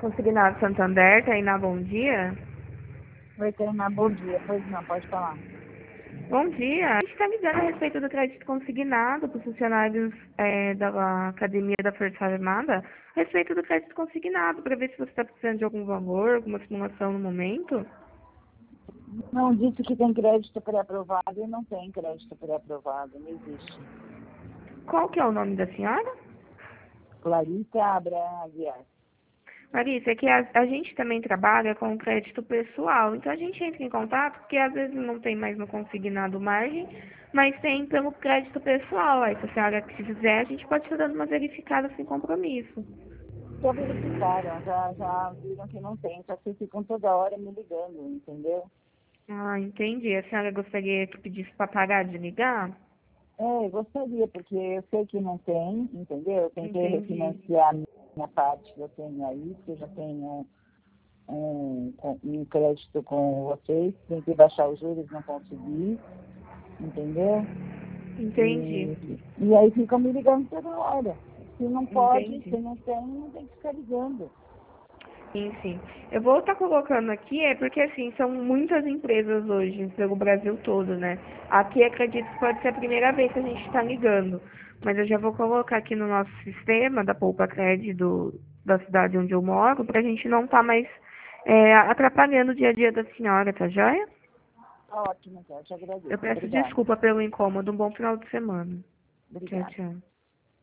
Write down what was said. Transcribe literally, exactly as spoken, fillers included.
Consignado Santander, Tainá, bom dia. Oi, Tainá, bom dia. Pois não, pode falar. Bom dia. A gente está ligando a respeito do crédito consignado para os funcionários é, da Academia da Força Armada, a respeito do crédito consignado, para ver se você está precisando de algum valor, alguma simulação no momento. Não disse que tem crédito pré-aprovado e não tem crédito pré-aprovado, não existe. Qual que é o nome da senhora? Clarissa Abraham Aguiar. Larissa, é que a, a gente também trabalha com crédito pessoal, então a gente entra em contato porque às vezes não tem mais no consignado margem, mas tem pelo crédito pessoal. Aí se a senhora quiser, a gente pode estar dando uma verificada sem compromisso. Já verificaram, já, já viram que não tem, só que ficam toda hora me ligando, entendeu? Ah, entendi. A senhora gostaria que pedisse para parar de ligar? É, eu gostaria, porque eu sei que não tem, entendeu? Eu tentei Entendi. refinanciar a minha parte que eu tenho aí, porque eu já tenho um, com- um crédito com vocês, tentei baixar os juros, não consegui, entendeu? Entendi. E, e aí ficam me ligando toda hora. Se não pode, Entendi. se não tem, não tem que ficar ligando. Sim, sim. Eu vou estar colocando aqui, é porque assim, são muitas empresas hoje, pelo Brasil todo, né? Aqui acredito que pode ser a primeira vez que a gente está ligando. Mas eu já vou colocar aqui no nosso sistema da Poupa Cred do, da cidade onde eu moro, para a gente não estar mais é, atrapalhando o dia a dia da senhora, tá joia? Tá ótimo, então, eu te Eu agradeço. peço Obrigada. desculpa pelo incômodo. Um bom final de semana. Tchau, Obrigada. tchau.